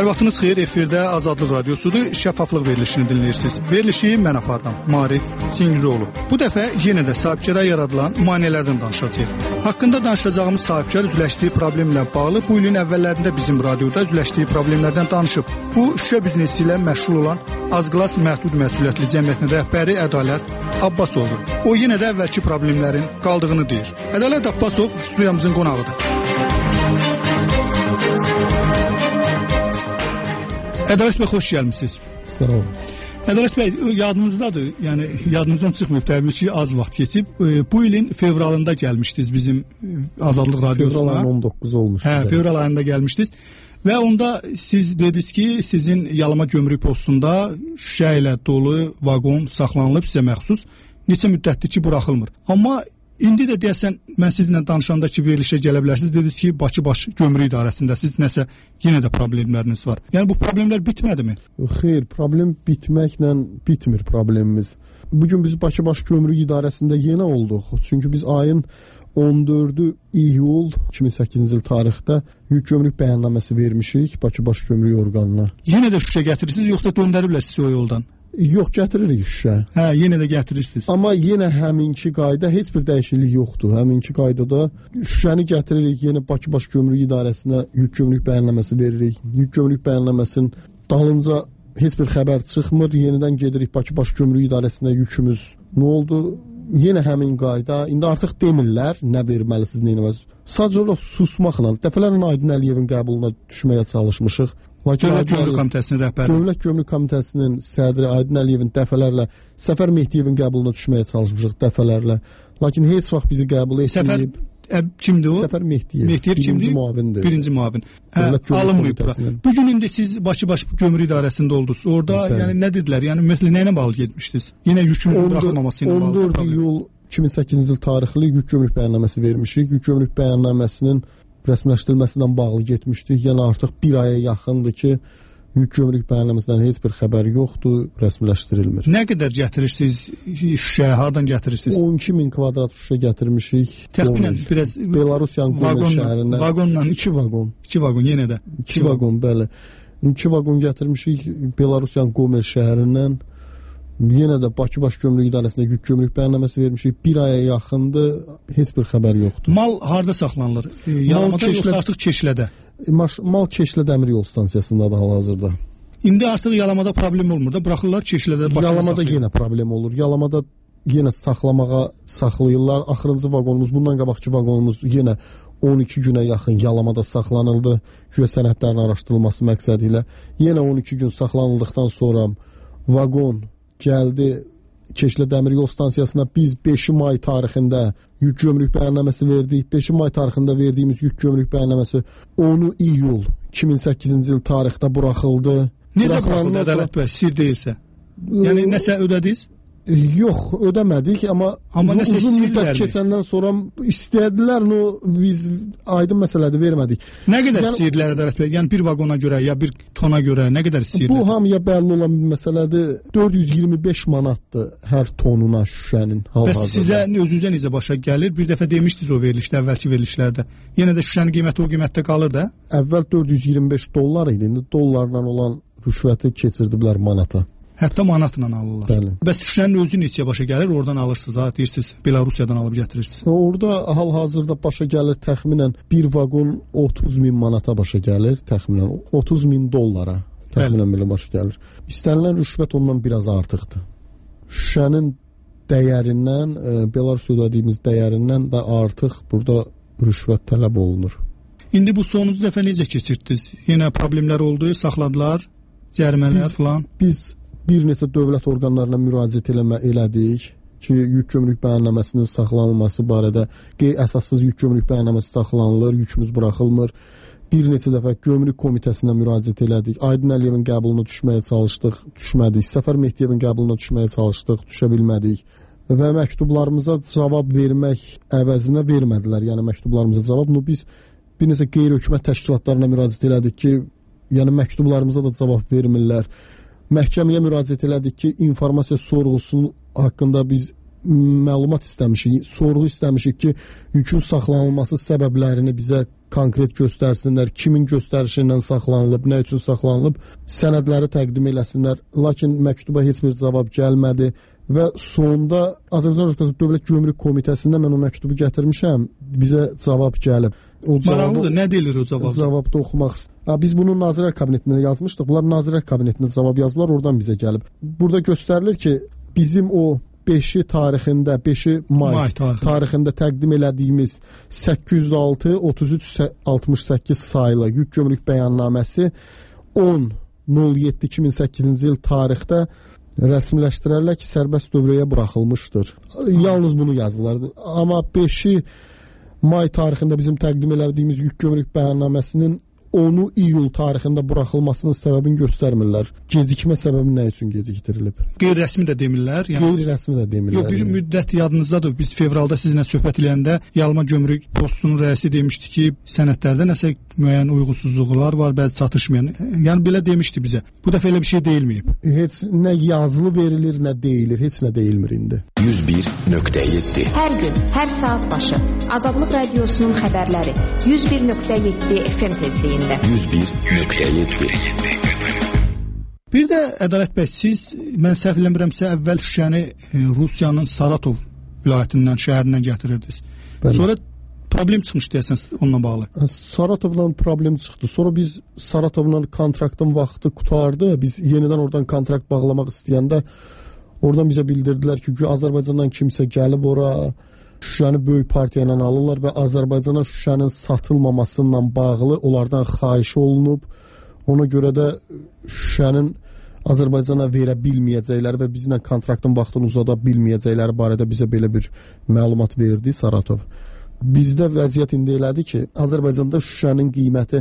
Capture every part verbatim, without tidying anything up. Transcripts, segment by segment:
Hər vaxtınız xeyir, efirdə Azadlıq Radiosudur, şəffaflıq verilişini dinləyirsiniz. Verilişi mən apardım, Marif Singizoğlu. Bu dəfə yenə də sahibkara yaradılan maneələrdən danışacağıq. Haqqında danışacağımız sahibkar üzləşdiyi problemlə bağlı bu ilin əvvəllərində bizim radioda üzləşdiyi problemlərdən danışıb. Bu, şüşə biznesi ilə məşğul olan Azqlas Məhdud Məsuliyyətli Cəmiyyətinin rəhbəri Ədalət Abbasovdur. O yenə də əvvəlki problemlərin qaldığını deyir. Ədalət Abbasov studiyamızın qonağıdır. Ədalət bəy, xoş gəlmişsiniz. Sağ olun. Ədalət bəy, yadınızdadır, yəni yadınızdan çıxmayıb, təbii ki, az vaxt keçib. Bu ilin fevralında gəlmişdiniz bizim Azadlıq Radiosuna. Fevral ayının on doqquzu olmuş. Hə, fevral ayında gəlmişdiniz. Və onda siz dediniz ki, sizin Yalama gömrük postunda şüşə ilə dolu vaqon saxlanılıb, sizə məxsus. Neçə müddətdir ki, buraxılmır. Amma İndi də deyəsən, mən sizinlə danışanda ki, verilişə gələ bilərsiniz. Dediniz ki, Bakı Baş Gömrük İdarəsində siz nəsə yenə də problemləriniz var. Yəni, bu problemlər bitmədimi? Xeyr, problem bitməklə bitmir problemimiz. Bugün biz Bakı Baş Gömrük İdarəsində yenə olduq. Çünki biz ayın on dördü iyul iki min səkkizinci il tarixdə yük gömrük bəyannaməsi vermişik Bakı Baş Gömrük orqanına. Yenə də şüşə gətirirsiniz, yoxsa döndəriblər sizi o yoldan? Yox, gətiririk şüşə. Hə, yenə də gətirirsiniz. Amma yenə həminki qayda heç bir dəyişiklik yoxdur. Həminki qaydada şüşəni gətiririk, yenə Bakı Baş Gömrük İdarəsinə yük gömrük bəyannaməsi veririk. Yük gömrük bəyannaməsinin dalınca heç bir xəbər çıxmır. Yenidən gedirik Bakı Baş Gömrük İdarəsinə yükümüz nə oldu? Yenə həmin qayda. İndi artıq demirlər nə verməlisiniz, nə etməlisiniz. Sadəcə olaraq susmaqla. Dəfələrlə Aydın Əliyevin qəbuluna düşməyə çalışmışıq. Dövlət Gömrük Komitəsinin rəhbəri. Dövlət Gömrük Komitəsinin sədri Aydın Əliyevin dəfələrlə, Səfər Mehdiyevin qəbuluna düşməyə çalışmışıq dəfələrlə. Lakin heç vaxt bizi qəbul etməyib. Səfər kimdir o? Səfər Mehdiyev. Mehdiyev kimdir? Birinci muavindir. Birinci muavin. Hə, alınmayıb bura. Bugün indi siz Bakı Baş Gömrük İdarəsində oldunuz. Orada Bəli. Yəni nə dedilər? Yəni ümumiyyətlə nə ilə bağlı getmişdiniz? Yenə yükünüzün buraxılmaması ilə bağlı. on dörd iyul iki min səkkizinci il tarixli yük gömrük bəyannaməsi vermişik. Yük gömrük bəyannaməsinin rəsmiləşdirilməsindən bağlı getmişdik. Yəni artıq bir aya yaxındır ki, yük gömrük bəyannaməsindən heç bir xəbər yoxdur, rəsmiləşdirilmir. Nə qədər gətirirsiniz şüşə, hardan gətirirsiniz? on iki min kvadrat şüşə gətirmişik. Təxminən biraz Belarusiyanın Gomel şəhərindən. Vaqonla iki vaqon. iki vaqon yenə də. iki vaqon, bəli. iki vaqon gətirmişik Belarusiyanın Gomel şəhərindən. Yenə də Bakı Baş Gömrük İdarəsində yük gömrük bəyannaməsi vermişik. Bir aya yaxındır, heç bir xəbər yoxdur. Mal harda saxlanılır? E, Yalamada yoxsa artıq Keşlədə? Mal Keşlə dəmir yol stansiyasındadır hal-hazırda. İndi artıq Yalamada problem olmur da, buraxırlar Keşlədə. Yalamada yenə problem olur. Yalamada yenə saxlamağa saxlayırlar. Axırıncı vaqonumuz, bundan qabaqki vaqonumuz yenə on iki günə yaxın Yalamada saxlanıldı. Güya sənədlərin araşdırılması məqsədi ilə. Yenə on iki gün saxlanıldıqdan sonra vaqon gəldi Keşlə dəmir yol stansiyasına. Biz beşi may tarixində yük gömrük bəyannaməsi verdik. beşi may tarixində verdiyimiz yük gömrük bəyannaməsi onu iyul iki min səkkizinci il tarixdə buraxıldı. Necə buraxıldı Ədalət bəy, sir deyilsə? Yəni nəsə ödədiniz? Yox, ödəmədik, amma, amma uzun, uzun müddət keçəndən sonra istədilər, no, biz aydın məsələdə vermədik. Nə qədər yəni, istəyirdilər Ədalət bəy? Yəni bir vaqona görə, ya bir tona görə nə qədər istəyirdilər? Bu hamıya bəlli olan bir məsələdir. dörd yüz iyirmi beş manatdır hər tonuna şüşənin hal-hazırda. Bəs sizə özünüzə necə başa gəlir? Bir dəfə demişdiniz o verilişdə, əvvəlki verilişlərdə. Yenə də şüşənin qiyməti o qiymətdə qalır da? Əvvəl dörd yüz iyirmi beş dollar idi. İndi dollarla olan rüşvəti keçirdiblər manata. Hətta manatla alırlar. Bəli. Bəs şüşənin özü neçəyə başa gəlir? Oradan alırsınız, ha, deyirsiniz, Belarusiyadan alıb gətirirsiniz. Orada hal-hazırda başa gəlir təxminən bir vaqon otuz min manata başa gəlir, təxminən otuz min dollara təxminən belə başa gəlir. İstənilən rüşvət ondan biraz artıqdır. Şüşənin dəyərindən, e, Belarusiyada ödədiyimiz dəyərindən də artıq burada rüşvət tələb olunur. İndi bu sonuncu dəfə necə keçirdiniz? Yenə problemlər oldu, saxladılar, cərimələr falan. Biz bir neçə dövlət orqanlarına müraciət eləmə elədik ki, yük gömrük bəyannamasının saxlanılması barədə əsassız yük gömrük bəyannaması saxlanılır, yükümüz buraxılmır. Bir neçə dəfə gömrük komitəsinə müraciət elədik. Aydın Əliyevin qəbuluna düşməyə çalışdıq, düşmədik. Səfər Mehdiyevin qəbuluna düşməyə çalışdıq, düşə bilmədik. Və məktublarımıza cavab vermək əvəzinə vermədilər. Yəni məktublarımıza cavab. Nu, biz bir neçə qeyri-hökumət təşkilatlarına müraciət elədik ki, yəni məktublarımıza da cavab vermirlər. Məhkəməyə müraciət elədik ki, informasiya sorğusunun haqqında biz məlumat istəmişik, sorğu istəmişik ki, yükün saxlanılması səbəblərini bizə konkret göstərsinlər, kimin göstərişi ilə saxlanılıb, nə üçün saxlanılıb, sənədləri təqdim eləsinlər. Lakin məktuba heç bir cavab gəlmədi və sonda Azərbaycan Respublikası Dövlət Gömrük Komitəsində mən o məktubu gətirmişəm, bizə cavab gəlib. O Maraqlıdır, nə deyilir o cavab? Cavabda oxumaq istəyirəm. Biz bunu Nazirlər Kabinetində yazmışdıq, bunlar Nazirlər Kabinetində cavab yazdılar, oradan bizə gəlib. Burada göstərilir ki, bizim o beşi tarixində, beşi may, may tarixində. tarixində təqdim elədiyimiz səkkiz yüz altı otuz üç altmış səkkiz sayılı yük gömrük bəyannaməsi on yeddi iki min səkkizinci il tarixdə rəsmiləşdirərək ki, sərbəst dövrəyə buraxılmışdır. Yalnız bunu yazdılar. Amma beşi may tarixində bizim təqdim elədiyimiz yük gömrük bəyannaməsinin onu iyul tarixində buraxılmasının səbəbini göstərmirlər. Gecikmə səbəbi nə üçün gecikdirilib? Qeyri-rəsmi də demirlər. Yəni, qeyri-rəsmi də demirlər. Yox, bir yəni. müddət yadınızdadır. Biz fevralda sizinlə söhbət edəndə Yalma Gömrük Postunun rəisi demişdi ki, sənədlərdə nəsə müəyyən uyğunsuzluqlar var, bəzi çatışmayan. Yəni belə demişdi bizə. Bu dəfə elə bir şey deyilməyib. Heç nə yazılı verilir, nə deyilir, heç nə deyilmir indi. yüz bir nöqtə yeddi. Hər gün, hər saat başı Azadlıq Radiosunun xəbərləri yüz bir nöqtə yeddi F M tezliyində. yüz bir nöqtə yeddi. Bir də Ədalət bəy, siz mən səhv eləmirəmsə əvvəl Şuşəni e, Rusiyanın Saratov vilayətindən, şəhərindən gətirirdiniz. Bəli. Sonra problem çıxmış deyəsən onunla bağlı. Saratovla problem çıxdı. Sonra biz Saratovla kontraktın vaxtı qutardı. Biz yenidən oradan kontrakt bağlamaq istəyəndə oradan bizə bildirdilər ki, Azərbaycandan kimsə gəlib ora Şuşəni böyük partiya ilə alırlar və Azərbaycana Şuşənin satılmamasıyla bağlı onlardan xahiş olunub. Ona görə də Şuşənin Azərbaycana verə bilməyəcəkləri və bizlə kontraktın vaxtını uzada bilməyəcəkləri barədə bizə belə bir məlumat verdi Saratov. Bizdə vəziyyət indi elədi ki, Azərbaycanda Şuşənin qiyməti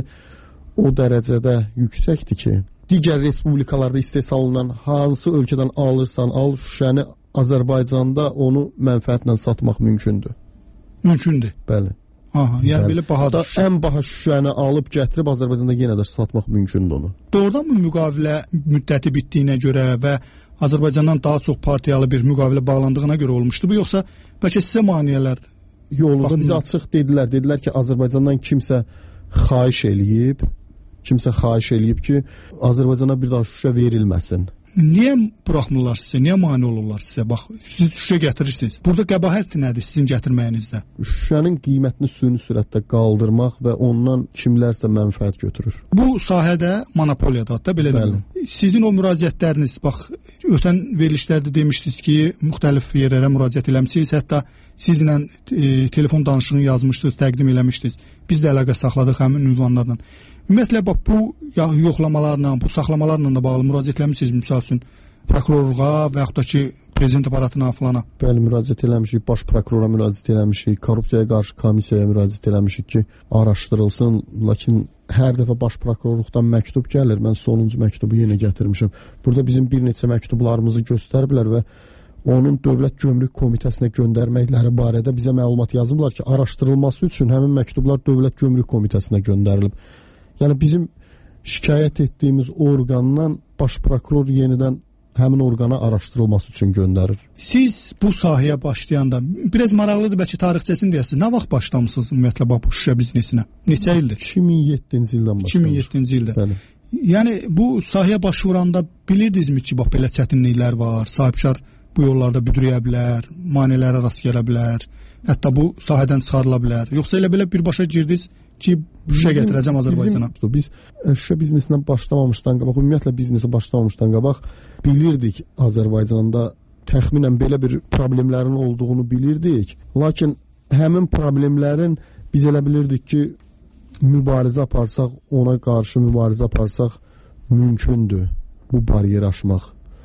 o dərəcədə yüksəkdir ki, digər respublikalarda istehsal olunan hansı ölkədən alırsan, al Şuşəni Azərbaycanda onu mənfəətlə satmaq mümkündür. Mümkündür. Bəli. Aha, yəni Bəli. Belə bahadır. Ən baha Şuşəni alıb gətirib Azərbaycanda yenə də satmaq mümkündür onu. Doğrudanmı müqavilə müddəti bitdiyinə görə və Azərbaycandan daha çox partiyalı bir müqavilə bağlandığına görə olmuşdu bu, yoxsa bəlkə sizə maneələr yolunda bizə açıq dedilər. Dedilər ki, Azərbaycandan kimsə xahiş eləyib, kimsə xahiş eləyib ki, Azərbaycana bir daha Şuşa verilməsin. Niyə buraxmırlar sizə? Niyə mane olurlar sizə? Bax, siz Şuşa gətirirsiniz. Burada qəbahət nədir sizin gətirməyinizdə? Şuşanın qiymətini süni sürətdə qaldırmaq və ondan kimlərsə mənfəət götürür. Bu sahədə monopoliyadır da, belə deyim. Sizin o müraciətləriniz, bax, ötən verilişlərdə demişdiniz ki, müxtəlif yerlərə müraciət eləmişsiniz, hətta sizlə e, telefon danışığını yazmışdınız, təqdim eləmişdiniz. Biz də əlaqə saxladıq həmin ünvanlarla. Ümumiyyətlə, bax, bu yoxlamalarla, bu saxlamalarla da bağlı müraciət eləmişsiniz, misal üçün, prokurorluğa və yaxud da ki, prezident aparatına falana. Bəli, müraciət eləmişik, baş prokurora müraciət eləmişik, korrupsiyaya qarşı komissiyaya müraciət eləmişik ki, araşdırılsın, lakin hər dəfə baş prokurorluqdan məktub gəlir, mən sonuncu məktubu yenə gətirmişim. Burada bizim bir neçə məktublarımızı göstəriblər və onun Dövlət Gömrük Komitəsinə göndərməkləri barədə bizə məlumat yazıblar ki, araşdırılması üçün həmin məktublar Dövlət Gömrük Komitəsinə göndərilib. Yəni bizim şikayət etdiyimiz orqandan baş prokuror yenidən həmin orqana araşdırılması üçün göndərir. Siz bu sahəyə başlayanda, biraz maraqlıdır bəlkə tarixçəsini deyəsiniz, nə vaxt başlamısınız ümumiyyətlə bu Şuşa biznesinə? Neçə ildir? iki min yeddinci ildən başlamış. iki min yeddinci ildə. Bəli. Yəni bu sahəyə başvuranda bilirdinizmi ki, bax belə çətinliklər var, sahibkar bu yollarda büdrəyə bilər, maneələrə rast gələ bilər, hətta bu sahədən çıxarıla bilər. Yoxsa elə belə birbaşa girdiniz ki, Şuşa gətirəcəm Azərbaycana. Bizim, biz Şuşa biznesindən başlamamışdan qabaq, ümumiyyətlə biznesi başlamamışdan qabaq bilirdik Azərbaycanda təxminən belə bir problemlərin olduğunu bilirdik. Lakin həmin problemlərin biz elə bilirdik ki, mübarizə aparsaq, ona qarşı mübarizə aparsaq mümkündür bu bariyeri aşmaq.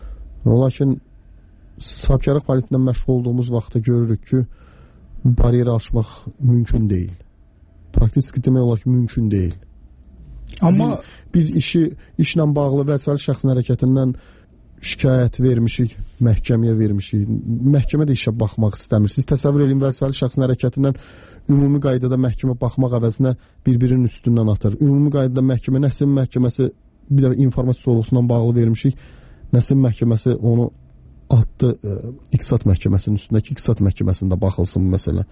Lakin sahibkarlıq fəaliyyətindən məşğul olduğumuz vaxtda görürük ki, bariyeri aşmaq mümkün deyil. Praktiki demək olar ki, mümkün deyil. Amma biz, biz işi işlə bağlı vəzifəli şəxsin hərəkətindən şikayət vermişik, məhkəməyə vermişik. Məhkəmə də işə baxmaq istəmir. Siz təsəvvür edin, vəzifəli şəxsin hərəkətindən ümumi qaydada məhkəmə baxmaq əvəzinə bir-birinin üstündən atır. Ümumi qaydada məhkəmə, Nəsim məhkəməsi bir də informasiya sorğusundan bağlı vermişik. Nəsim məhkəməsi onu atdı e, İqtisad Məhkəməsinin üstündəki İqtisad Məhkəməsində baxılsın bu məsələ.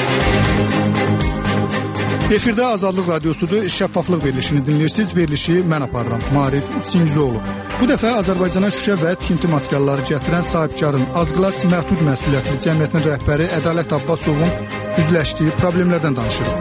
Efirdə Azadlıq Radiosudur, şəffaflıq verilişini dinləyirsiniz. Verilişi mən aparıram, Marif Singizoğlu. Bu dəfə Azərbaycana şüşə və tikinti materialları gətirən sahibkarın Azqlas Məhdud Məsuliyyətli Cəmiyyətinin rəhbəri Ədalət Abbasovun üzləşdiyi problemlərdən danışırıq.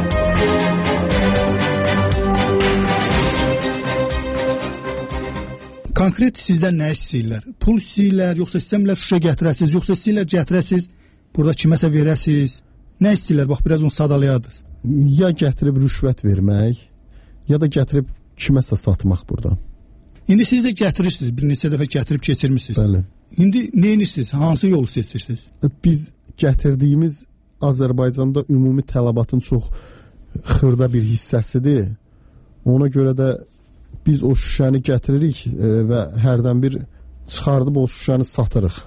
Konkret sizdən nə istəyirlər? Pul istəyirlər, yoxsa istəmirlər şüşə gətirəsiniz, yoxsa istəyirlər gətirəsiniz, burada kiməsə verəsiniz? Nə istəyirlər? Bax, biraz onu sadalayardınız. Ya gətirib rüşvət vermək, ya da gətirib kiməsə satmaq burada. İndi siz də gətirirsiniz, bir neçə dəfə gətirib keçirmişsiniz. Bəli. İndi nə edirsiniz? Hansı yolu seçirsiniz? Biz gətirdiyimiz Azərbaycanda ümumi tələbatın çox xırda bir hissəsidir. Ona görə də biz o şüşəni gətiririk və hərdən bir çıxardıb o şüşəni satırıq.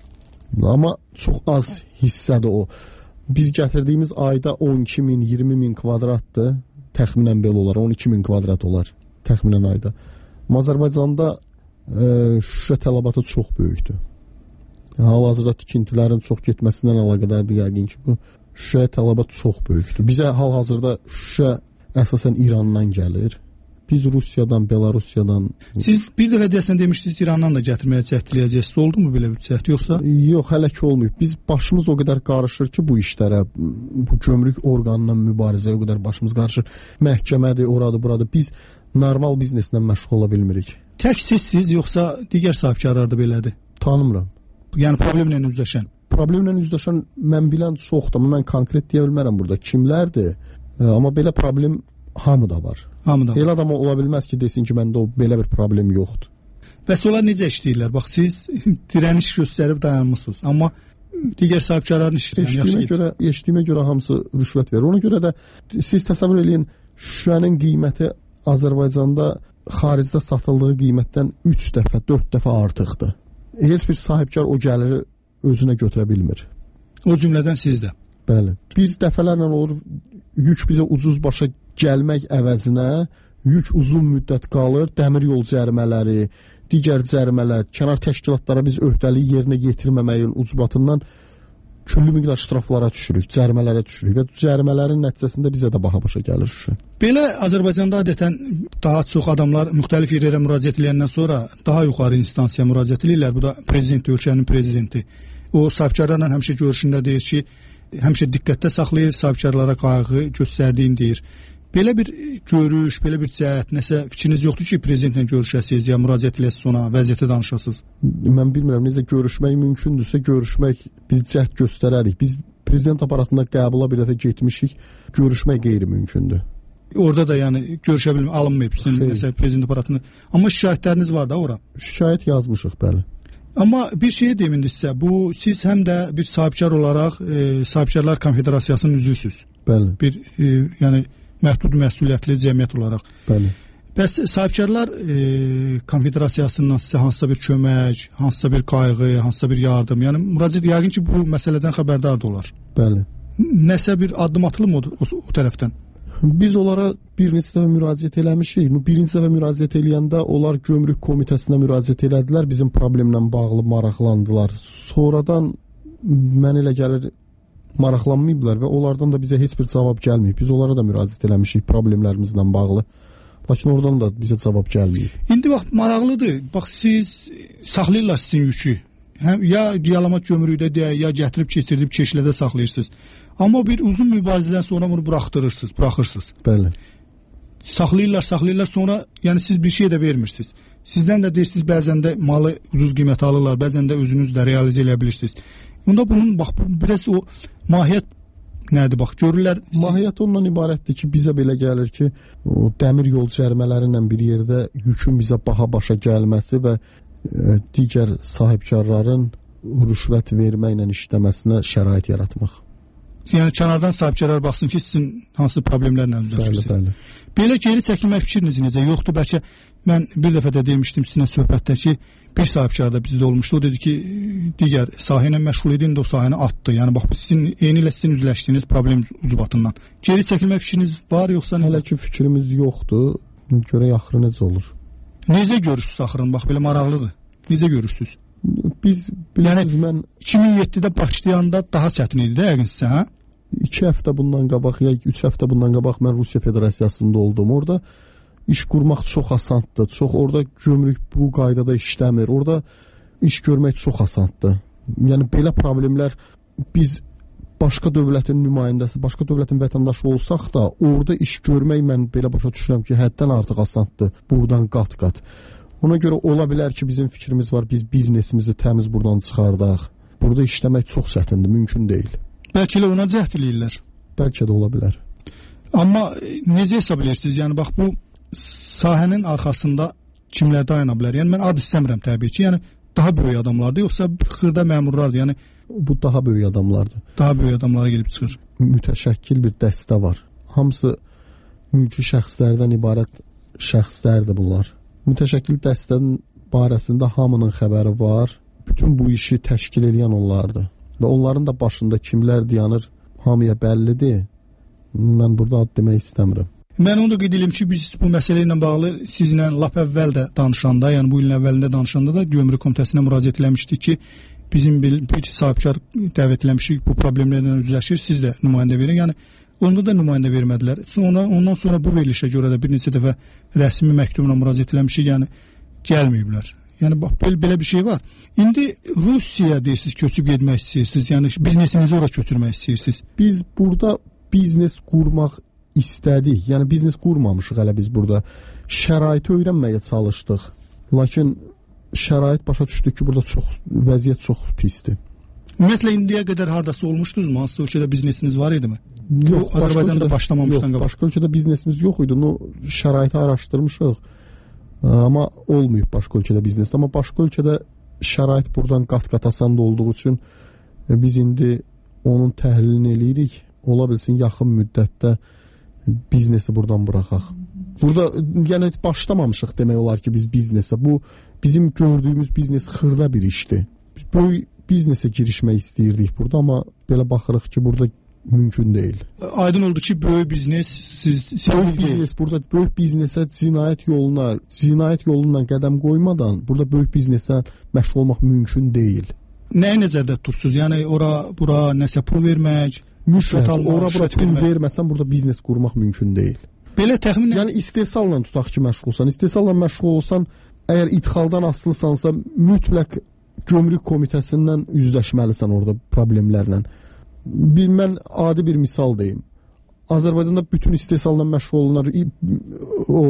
Amma çox az hissədir o. Biz gətirdiyimiz ayda on iki min, iyirmi min kvadratdır. Təxminən belə olar, on iki min kvadrat olar təxminən ayda. Azərbaycanda e, şüşə tələbatı çox böyükdür. Hal-hazırda tikintilərin çox getməsindən əlaqədardır yəqin ki, bu şüşəyə tələbat çox böyükdür. Bizə hal-hazırda şüşə əsasən İrandan gəlir. Biz Rusiyadan, Belarusiyadan... Siz bir dəfə deyəsən demişdiniz, İrandan da gətirməyə cəhdləyəcəksiniz. Oldu mu belə bir cəhd, yoxsa? Yox, hələ ki olmayıb. Biz başımız o qədər qarışır ki, bu işlərə, bu gömrük orqanla mübarizəyə o qədər başımız qarışır. Məhkəmədir, oradır, buradır. Biz normal bizneslə məşğul ola bilmirik. Tək sizsiz, yoxsa digər sahibkarlar da belədir? Tanımıram. Yəni problemlə üzləşən? Problemlə üzləşən mən bilən çoxdur, amma mən konkret deyə bilmərəm burada. Kimlərdir? Amma belə problem hamıda var. Hamıda var. Elə adam ola bilməz ki, desin ki, məndə o belə bir problem yoxdur. Bəs onlar necə işləyirlər? Bax, siz dirəniş göstərib dayanmışsınız. Amma digər sahibkarların işləyirlər. Eşitdiyimə görə, eşitdiyimə görə hamısı rüşvət verir. Ona görə də siz təsəvvür eləyin, şüşənin qiyməti Azərbaycanda xaricdə satıldığı qiymətdən üç dəfə, dörd dəfə artıqdır. Heç bir sahibkar o gəliri özünə götürə bilmir. O cümlədən siz də. Bəli. Biz dəfələrlə olur, yük bizə ucuz başa gəlmək əvəzinə yük uzun müddət qalır, dəmir yol cərimələri, digər cərimələr, kənar təşkilatlara biz öhdəliyi yerinə yetirməməyin ucbatından küllü miqdar ştraflara düşürük, cərimələrə düşürük və cərimələrin nəticəsində bizə də baha başa gəlir şüşə. Belə Azərbaycanda adətən daha çox adamlar müxtəlif yerlərə müraciət edəndən sonra daha yuxarı instansiyaya müraciət edirlər. Bu da prezident, ölkənin prezidenti. O sahibkarlarla həmişə görüşündə deyir ki, həmişə diqqətdə saxlayır, sahibkarlara qayğı göstərdiyini deyir. Belə bir görüş, belə bir cəhət, nəsə fikriniz yoxdur ki, prezidentlə görüşəsiniz ya müraciət edəsiniz ona, vəziyyəti danışasınız? Mən bilmirəm, necə görüşmək mümkündürsə, görüşmək biz cəhd göstərərik. Biz prezident aparatında qəbula bir dəfə getmişik, görüşmək qeyri-mümkündür. Orada da yəni görüşə bilmə, alınmayıb sizin nəsə prezident aparatında. Amma şikayətləriniz var da ora? Şikayət yazmışıq, bəli. Amma bir şey deyim indi sizə, bu siz həm də bir sahibkar olaraq e, Sahibkarlar Konfederasiyasının üzvüsüz. Bəli. Bir e, yəni məhdud məsuliyyətli cəmiyyət olaraq. Bəli. Bəs sahibkarlar e, konfederasiyasından sizə hansısa bir kömək, hansısa bir qayğı, hansısa bir yardım, yəni müraciət yəqin ki, bu məsələdən xəbərdar da olar. Bəli. Nəsə bir addım atılır mı o, o, o tərəfdən? Biz onlara bir neçə dəfə müraciət eləmişik. Birinci dəfə müraciət eləyəndə onlar gömrük komitəsinə müraciət elədilər, bizim problemlə bağlı maraqlandılar. Sonradan mən elə gəlir maraqlanmayıblar və onlardan da bizə heç bir cavab gəlməyib. Biz onlara da müraciət eləmişik problemlərimizlə bağlı. Lakin oradan da bizə cavab gəlməyib. İndi bax, maraqlıdır. Bax, siz saxlayırlar sizin yükü. Həm ya yalamat gömrükdə deyə, ya gətirib keçirdib keşlədə saxlayırsınız. Amma bir uzun mübarizədən sonra bunu buraxdırırsınız, buraxırsınız. Bəli. Saxlayırlar, saxlayırlar, sonra yəni siz bir şey də vermirsiniz. Sizdən də deyirsiniz, bəzən də malı ucuz qiymətə alırlar, bəzən də özünüz də realizə edə bilirsiniz. Onda bunun bax biraz o mahiyyət nədir bax görürlər. Siz... Mahiyyət ondan ibarətdir ki, bizə belə gəlir ki, o dəmir yol cərimələri ilə bir yerdə yükün bizə baha başa gəlməsi və e, digər sahibkarların rüşvət verməklə işləməsinə şərait yaratmaq. Yəni kənardan sahibkarlar baxsın ki, sizin hansı problemlərlə üzləşirsiniz. Bəli, bəli. Belə geri çəkilmək fikriniz necə? Yoxdur, bəlkə mən bir dəfə də demişdim sizinlə söhbətdə ki, bir sahibkar da bizdə olmuşdu. O dedi ki, digər sahə ilə məşğul edin də o sahəni atdı. Yəni bax sizin eyni ilə sizin üzləşdiyiniz problem ucbatından. Geri çəkilmək fikriniz var yoxsa necə? Hələ ki fikrimiz yoxdur. Görək axırı necə olur. Necə görürsüz axırın? Bax belə maraqlıdır. Necə görürsüz? Biz bilirsiniz, yəni, mən iki min yeddidə başlayanda daha çətin idi də yəqin sizə, hə? iki həftə bundan qabaq, ya üç həftə bundan qabaq mən Rusiya Federasiyasında oldum. Orada iş qurmaq çox asandır. Çox orada gömrük bu qaydada işləmir. Orada iş görmək çox asandır. Yəni belə problemlər biz başqa dövlətin nümayəndəsi, başqa dövlətin vətəndaşı olsaq da, orada iş görmək mən belə başa düşürəm ki, həddən artıq asandır. Buradan qat-qat. Ona görə ola bilər ki, bizim fikrimiz var, biz biznesimizi təmiz buradan çıxardaq. Burada işləmək çox çətindir, mümkün deyil. Bəlkə elə ona cəhd eləyirlər. Bəlkə də ola bilər. Amma necə hesab edirsiniz? Yəni bax bu sahənin arxasında kimlər dayana bilər? Yəni mən ad istəmirəm təbii ki. Yəni daha böyük adamlardır, yoxsa xırda məmurlardır? Yəni bu daha böyük adamlardır. Daha böyük adamlara gelib çıxır. Mütəşəkkil bir dəstə var. Hamısı mülki şəxslərdən ibarət şəxslərdir bunlar. Mütəşəkkil dəstənin barəsində hamının xəbəri var. Bütün bu işi təşkil edən onlardır. Və onların da başında kimlər dayanır, hamıya bəllidir. Mən burada ad demək istəmirəm. Mən onu da qeyd edim ki, biz bu məsələ ilə bağlı sizlə lap əvvəl də danışanda, yəni bu ilin əvvəlində danışanda da Gömrük Komitəsinə müraciət eləmişdik ki, bizim bir, bir sahibkar dəvət eləmişik, bu problemlərlə üzləşir, siz də nümayəndə verin. Yəni onda da nümayəndə vermədilər. Sonra ondan sonra bu verilişə görə də bir neçə dəfə rəsmi məktubla müraciət eləmişik, yəni gəlməyiblər. Yəni bax belə, belə bir şey var. İndi Rusiyaya deyirsiniz, köçüb getmək istəyirsiniz, yəni biznesinizi ora götürmək istəyirsiniz. Biz burada biznes qurmaq istədik. Yəni biznes qurmamışıq hələ biz burada. Şəraiti öyrənməyə çalışdıq. Lakin şərait başa düşdük ki, burada çox vəziyyət çox pisdir. Ümumiyyətlə indiyə qədər hardasa olmuşdunuzmu? Hansı ölkədə biznesiniz var idimi? Yox, Azərbaycanda başlamamışdan qabaq. Başqa ölkədə biznesimiz yox idi. No, şəraiti araşdırmışıq. Amma olmayıb başqa ölkədə biznes. Amma başqa ölkədə şərait buradan qat-qat asanda olduğu üçün biz indi onun təhlilini eləyirik. Ola bilsin yaxın müddətdə biznesi buradan buraxaq. Burada yəni başlamamışıq demək olar ki, biz biznesə. Bu bizim gördüyümüz biznes xırda bir işdir. Biz böyük biznesə girişmək istəyirdik burada, amma belə baxırıq ki, burada mümkün deyil. Aydın oldu ki, böyük biznes siz, siz böyük biznes burada böyük biznesə cinayət yoluna, cinayət yolundan qədəm qoymadan burada böyük biznesə məşğul olmaq mümkün deyil. Nəyə nəzərdə tutursunuz? Yəni ora bura nəsə pul vermək, mütləq ora bura pul verməsən burada biznes qurmaq mümkün deyil. Belə təxminən, yəni istehsalla tutaq ki, məşğulsan. İstehsalla məşğul olsan, əgər idxaldan asılısansa, mütləq Gömrük Komitəsindən üzləşməlisən orada problemlərlə. Bir, mən adi bir misal deyim. Azərbaycanda bütün istehsalla məşğul olanlar, o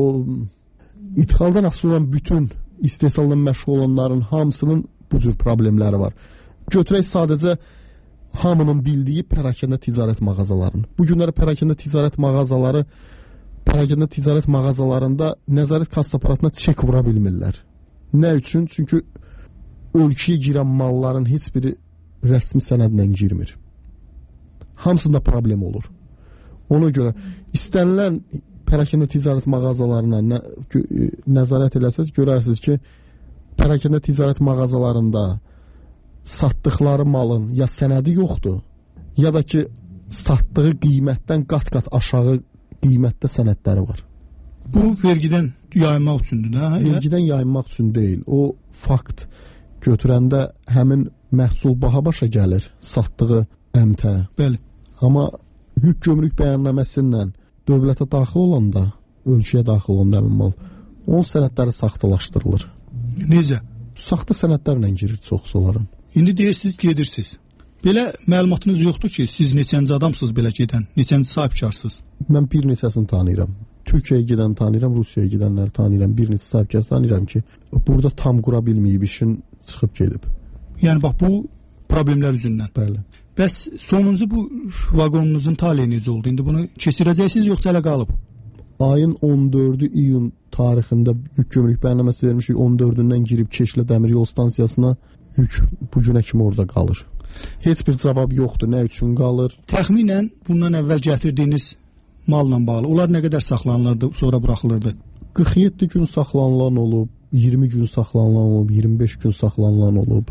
idxaldan asılı olan bütün istehsalla məşğul olanların hamısının bu cür problemləri var. Götürək sadəcə hamının bildiyi pərakəndə ticarət mağazalarını. Bu günləri pərakəndə ticarət mağazaları pərakəndə ticarət mağazalarında nəzarət kassa aparatına çek vura bilmirlər. Nə üçün? Çünki ölkəyə girən malların heç biri rəsmi sənədlə girmir. Hamısında problem olur. Ona görə istənilən pərakəndə ticarət mağazalarına nə, nəzarət eləsəz, görərsiniz ki, pərakəndə ticarət mağazalarında satdıqları malın ya sənədi yoxdur, ya da ki, satdığı qiymətdən qat-qat aşağı qiymətdə sənədləri var. Bu vergidən yayınmaq üçündür də? Vergidən yayınmaq üçün deyil. O fakt götürəndə həmin məhsul baha başa gəlir, satdığı əmtə. Bəli. Amma yük gömrük bəyannaməsindən dövlətə daxil olanda, ölkəyə daxil olanda həmin mal, onun sənədləri saxtalaşdırılır. Necə? Saxta sənədlərlə girir çoxsu onların. İndi deyirsiniz, gedirsiniz. Belə məlumatınız yoxdur ki, siz neçənci adamsınız belə gedən, neçənci sahibkarsınız? Mən bir neçəsini tanıyıram. Türkiyəyə gedən tanıyıram, Rusiyaya gedənləri tanıyıram. Bir neçə sahibkar tanıyıram ki, burada tam qura bilməyib, işin çıxıb gedib. Yəni bax, bu problemlər üzündən. Bəli. Bəs sonuncu bu vaqonunuzun taleyi necə oldu? İndi bunu keçirəcəksiniz, yoxsa elə qalıb? Ayın on dördü iyun tarixində yük gömrük bəyənnaməsi vermişik. on dördündən girib Keşlə Dəmir Yol Stansiyasına yük bu günə kimi orada qalır. Heç bir cavab yoxdur, nə üçün qalır? Təxminən bundan əvvəl gətirdiyiniz malla bağlı, onlar nə qədər saxlanılırdı, sonra buraxılırdı? qırx yeddi gün saxlanılan olub, iyirmi gün saxlanılan olub, iyirmi beş gün saxlanılan olub.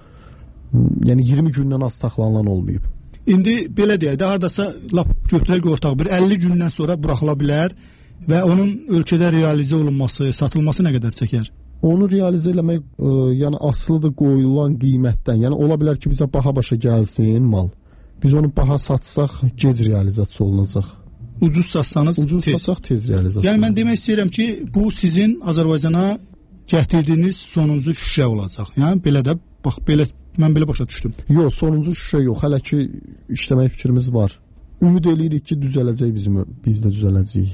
Yəni iyirmi gündən az saxlanılan olmayıb. İndi belə deyək də, hardasa lap götürək ortaq bir əlli gündən sonra buraxıla bilər və onun ölkədə realizə olunması, satılması nə qədər çəkər? Onu realizə eləmək, ə, yəni asılıdır qoyulan qiymətdən. Yəni ola bilər ki, bizə baha başa gəlsin mal. Biz onu baha satsaq, gec realizasiya olunacaq. Ucuz satsanız Ucuz tez. satsaq tez realizasiya. Yəni mən demək istəyirəm ki, bu sizin Azərbaycana gətirdiyiniz sonuncu şüşə olacaq. Yəni belə də bax belə mən belə başa düşdüm. Yox, sonuncu şüşə yox. Hələ ki işləmək fikrimiz var. Ümid eləyirik ki, düzələcək bizim, biz də düzələcəyik.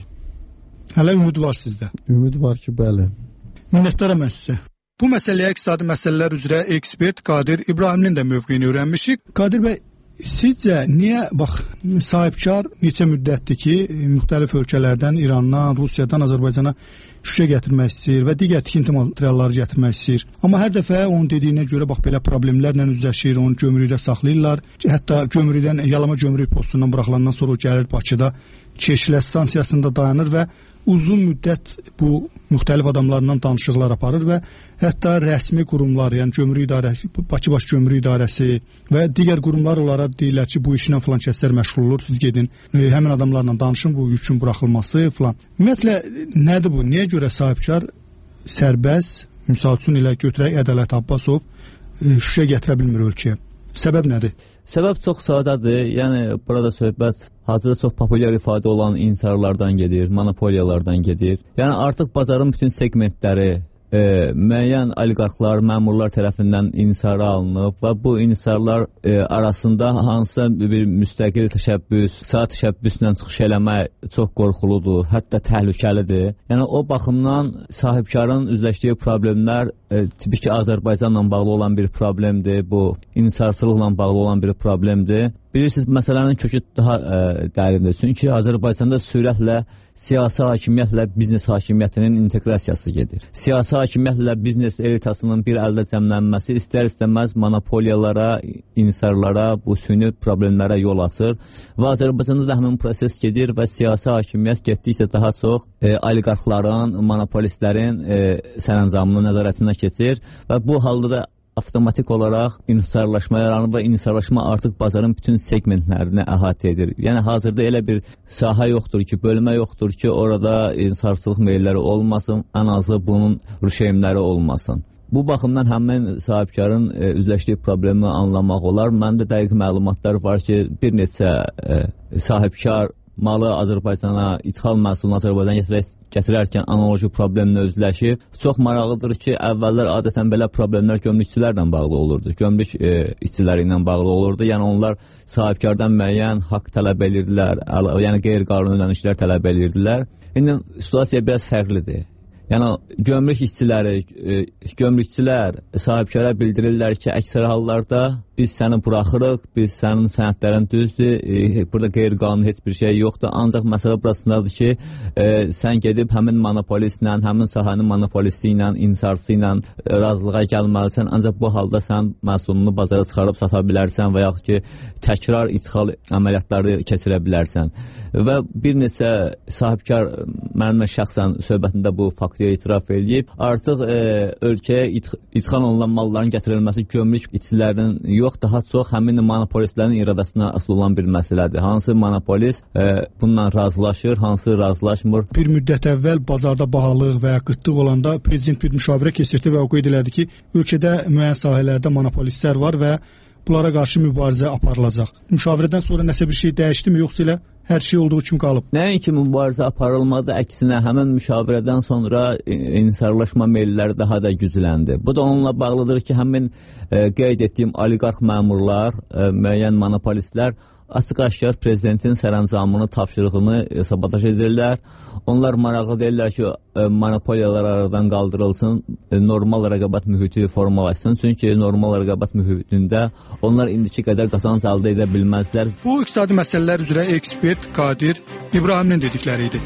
Hələ ümid var sizdə. Ümid var ki, bəli. Minnətdaram mən sizə. Bu məsələyə iqtisadi məsələlər üzrə ekspert Qadir İbrahimlinin də mövqeyini öyrənmişik. Qadir bəy, sizcə niyə bax sahibkar neçə müddətdir ki, müxtəlif ölkələrdən, İrandan, Rusiyadan Azərbaycana şüşə gətirmək istəyir və digər tikinti materialları gətirmək istəyir. Amma hər dəfə onun dediyinə görə bax belə problemlərlə üzləşir, onu gömrükdə saxlayırlar. Hətta gömrükdən, yalama gömrük postundan buraxılandan sonra o gəlir Bakıda Keşlə stansiyasında dayanır və uzun müddət bu müxtəlif adamlarla danışıqlar aparır və hətta rəsmi qurumlar, yəni gömrük idarəsi, Bakı Baş Gömrük İdarəsi və digər qurumlar onlara deyirlər ki, bu işlə falan kəslər məşğul olur, siz gedin, e, həmin adamlarla danışın bu yükün buraxılması falan. Ümumiyyətlə, nədir bu? Niyə görə sahibkar sərbəst, misal üçün ilə götürək Ədalət Abbasov e, şüşə gətirə bilmir ölkəyə? Səbəb nədir? Səbəb çox sadədir. Yəni burada söhbət hazırda çox populyar ifadə olan inhisarlardan gedir, monopoliyalardan gedir. Yəni artıq bazarın bütün segmentləri e, müəyyən oliqarxlar, məmurlar tərəfindən inhisara alınıb və bu inhisarlar e, arasında hansısa bir müstəqil təşəbbüs, sağ təşəbbüslə çıxış eləmək çox qorxuludur, hətta təhlükəlidir. Yəni o baxımdan sahibkarın üzləşdiyi problemlər e, tipi ki, Azərbaycanla bağlı olan bir problemdir, bu inhisarsızlıqla bağlı olan bir problemdir. Bilirsiniz, məsələnin kökü daha ə, dərindir. Çünki Azərbaycanda sürətlə siyasi hakimiyyətlə biznes hakimiyyətinin inteqrasiyası gedir. Siyasi hakimiyyətlə biznes elitasının bir əldə cəmlənməsi istər-istəməz monopoliyalara, inhisarlara, bu süni problemlərə yol açır və Azərbaycanda da həmin proses gedir və siyasi hakimiyyət getdikcə daha çox e, oliqarxların, monopolistlərin e, sərəncamının nəzarətinə keçir və bu halda da avtomatik olaraq inhisarlaşma yaranır və inhisarlaşma artıq bazarın bütün segmentlərini əhatə edir. Yəni hazırda elə bir sahə yoxdur ki, bölmə yoxdur ki, orada inhisarsızlıq meylləri olmasın, ən azı bunun rüşeymləri olmasın. Bu baxımdan həmin sahibkarın e, üzləşdiyi problemi anlamaq olar. Məndə dəqiq məlumatlar var ki, bir neçə e, sahibkar malı Azərbaycana, ithal məhsulunu Azərbaycana gətirək gətirərkən analoji problemlə üzləşir. Çox maraqlıdır ki, əvvəllər adətən belə problemlər gömrükçilərlə bağlı olurdu. Gömrük e, işçiləri ilə bağlı olurdu. Yəni onlar sahibkardan müəyyən haqq tələb edirdilər, yəni qeyri-qanuni ödənişlər tələb edirdilər. İndi situasiya biraz fərqlidir. Yəni gömrük işçiləri, e, gömrükçilər sahibkara bildirirlər ki, əksər hallarda biz səni buraxırıq, biz sənin sənədlərin düzdür, e, burada qeyri-qanuni heç bir şey yoxdur. Ancaq məsələ burasındadır ki, e, sən gedib həmin monopolistlə, həmin sahənin monopolisti ilə, inhisarçısı ilə razılığa gəlməlisən. Ancaq bu halda sən məhsulunu bazara çıxarıb sata bilərsən və yaxud ki, təkrar ithal əməliyyatları keçirə bilərsən. Və bir neçə sahibkar mənimlə şəxsən söhbətində bu faktı etiraf edib, artıq e, ölkəyə ithal olunan malların gətirilməsi gömrük işçilərinin yox, daha çox həmin monopolistlərin iradəsinə asılı olan bir məsələdir. Hansı monopolist e, bununla razılaşır, hansı razılaşmır. Bir müddət əvvəl bazarda bahalıq və ya qıtlıq olanda prezident bir müşavirə keçirdi və o qeyd elədi ki, ölkədə müəyyən sahələrdə monopolistlər var və bunlara qarşı mübarizə aparılacaq. Müşavirədən sonra nəsə bir şey dəyişdimi, yoxsa elə hər şey olduğu kimi qalıb? Nəinki mübarizə aparılmadı, əksinə həmin müşavirədən sonra inhisarlaşma meylləri daha da gücləndi. Bu da onunla bağlıdır ki, həmin e, qeyd etdiyim oliqarx məmurlar, e, müəyyən monopolistlər açıq-aşkar prezidentin sərəncamını, tapşırığını e, sabotaj edirlər. Onlar maraqlı deyirlər ki, e, monopoliyalar aradan qaldırılsın, e, normal rəqabət mühiti formalaşsın. Çünki normal rəqabət mühitində onlar indiki qədər qazanc əldə edə bilməzlər. Bu iqtisadi məsələlər üzrə ekspert Qadir İbrahimlinin dedikləri idi.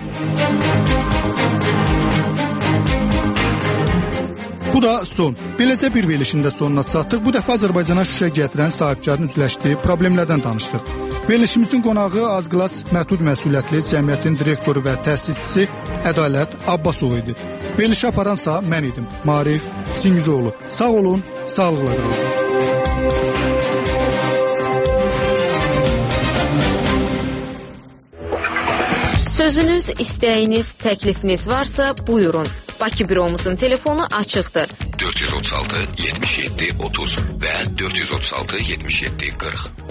Bu da son. Beləcə bir verilişin də sonuna çatdıq. Bu dəfə Azərbaycana şüşə gətirən sahibkarın üzləşdiyi problemlərdən danışdıq. Verilişimizin qonağı Azqlas Məhdud Məsuliyyətli Cəmiyyətin direktoru və təsisçisi Ədalət Abbasov idi. Verilişi aparansa mən idim, Maarif Singizoğlu. Sağ olun, sağlıqla qalın. Sözünüz, istəyiniz, təklifiniz varsa buyurun. Bakı büromuzun telefonu açıqdır. dörd yüz otuz altı yetmiş yeddi otuz və dörd yüz otuz altı yetmiş yeddi qırx.